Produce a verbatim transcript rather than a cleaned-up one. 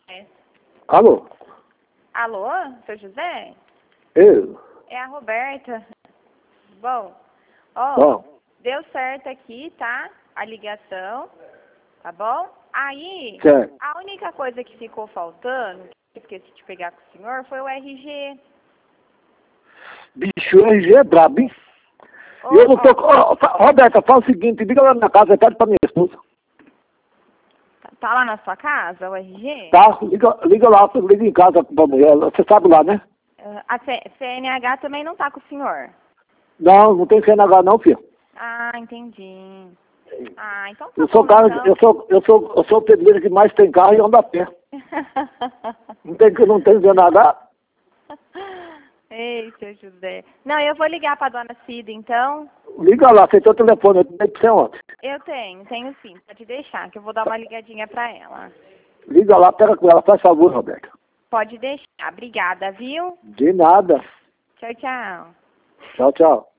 Alô? Alô, seu José? Eu? É a Roberta. Bom, ó, Bom. deu certo aqui, tá? A ligação, tá bom? Aí, Certo. a única coisa que ficou faltando, que eu esqueci de pegar com o senhor, foi o R G. Bicho, o R G é brabo, hein? Ô, eu não tô... ó, Ó, fa- Roberta, fala o seguinte, liga lá na minha casa, pede pra minha esposa. tá lá na sua casa, o R G? Tá? Liga, liga lá, liga em casa pra mulher. Você sabe lá, né? Ah, a C- CNH também não tá com o senhor? Não, não tem C N H não, filho. Ah, entendi. Ah, então tá Eu sou, bom, cara, então. eu sou, eu sou, eu sou o pedreiro que mais tem carro e anda a pé. Não tem, não tem C N H? Ei, seu José. Não, eu vou ligar pra dona Cida, então. Liga lá, você tem o telefone, eu dei pra você ontem. Eu tenho, tenho sim. Pode deixar, que eu vou dar uma ligadinha pra ela. Liga lá, pega com ela, faz favor, Roberta. Pode deixar. Obrigada, viu? De nada. Tchau, tchau. Tchau, tchau.